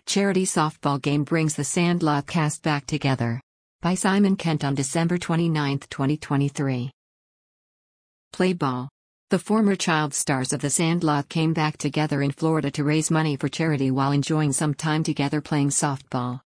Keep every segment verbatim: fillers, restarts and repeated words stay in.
Charity softball game brings the Sandlot cast back together. By Simon Kent on December twenty-ninth, twenty twenty-three. Play ball. The former child stars of The Sandlot came back together in Florida to raise money for charity while enjoying some time together playing softball.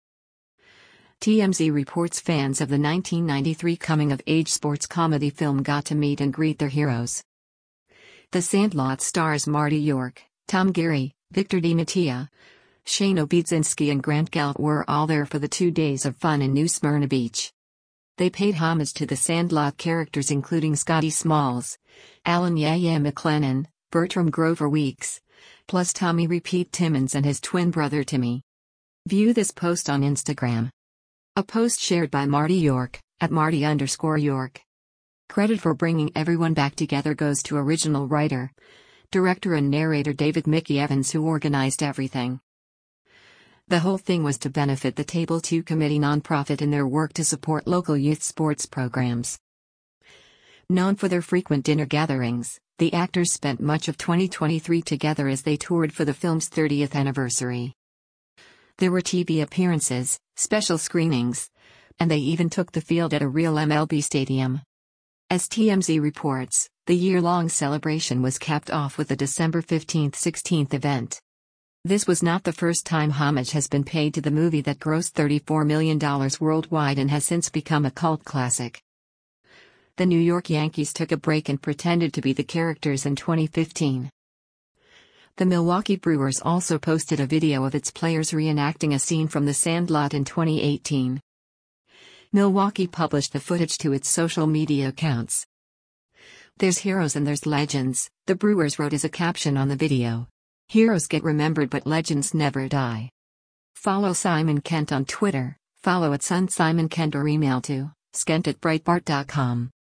T M Z reports fans of the nineteen ninety-three coming-of-age sports comedy film got to meet and greet their heroes. The Sandlot stars Marty York, Tom Geary, Victor DiMattia, Shane Obiedziński and Grant Gelt were all there for the two days of fun in New Smyrna Beach. They paid homage to the Sandlot characters including Scotty Smalls, Alan Yaya McLennan, Bertram Grover Weeks, plus Tommy Repeat Timmons and his twin brother Timmy. View this post on Instagram. A post shared by Marty York, at Marty underscore York. Credit for bringing everyone back together goes to original writer, director and narrator David Mickey Evans, who organized everything. The whole thing was to benefit the Table two Committee nonprofit in their work to support local youth sports programs. Known for their frequent dinner gatherings, the actors spent much of twenty twenty-three together as they toured for the film's thirtieth anniversary. There were T V appearances, special screenings, and they even took the field at a real M L B stadium. As T M Z reports, the year-long celebration was capped off with a December fifteenth to sixteenth event. This was not the first time homage has been paid to the movie that grossed thirty-four million dollars worldwide and has since become a cult classic. The New York Yankees took a break and pretended to be the characters in twenty fifteen. The Milwaukee Brewers also posted a video of its players reenacting a scene from The Sandlot in twenty eighteen. Milwaukee published the footage to its social media accounts. "There's heroes and there's legends," the Brewers wrote as a caption on the video. "Heroes get remembered but legends never die." Follow Simon Kent on Twitter, follow at Son Simon Kent or email to skent at breitbart dot com.